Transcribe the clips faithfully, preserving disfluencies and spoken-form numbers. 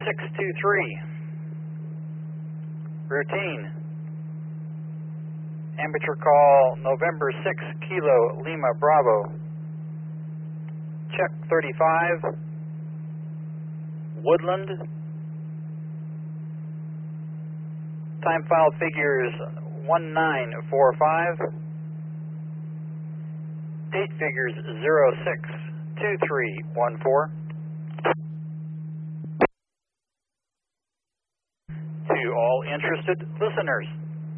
six two three. Routine. Amateur call November sixth, Kilo Lima Bravo. Check thirty-five. Woodland. Time file figures one nine four five. Date figures zero six two three one four. To all interested listeners.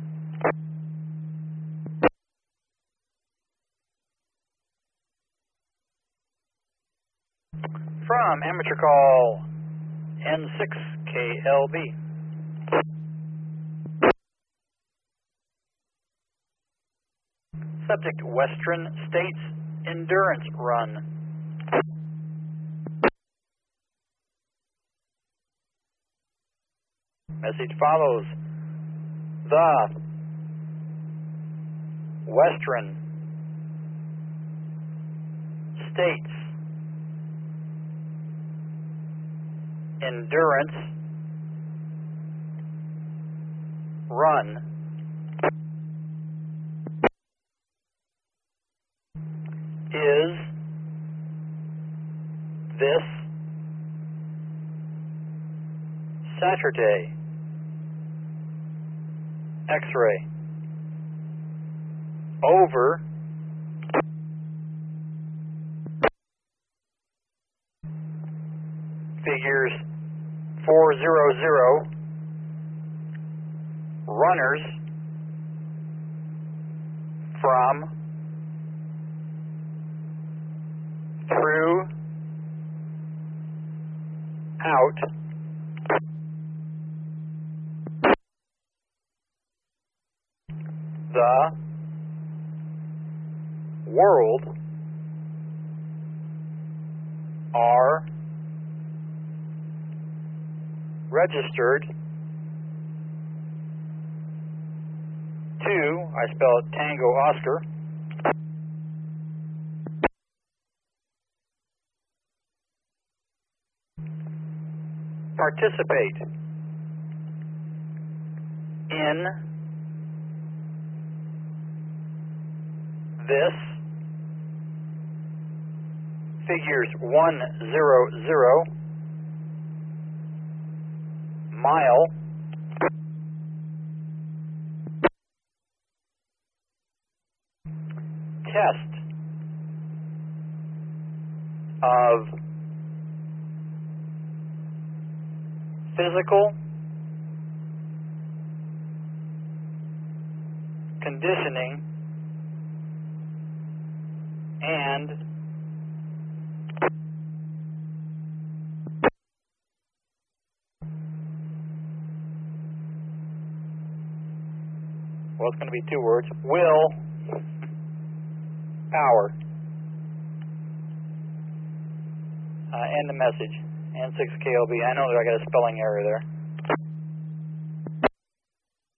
From amateur call N six K L B. Subject Western States Endurance Run. Message follows. The Western States Endurance Run is this Saturday. X-ray over figures four hundred runners from through out the world are registered to, I spell it Tango Oscar, participate in this figures one hundred mile test of physical conditioning and well, it's going to be two words, will power. Uh, and the message, N six K L B. I know that I got a spelling error there.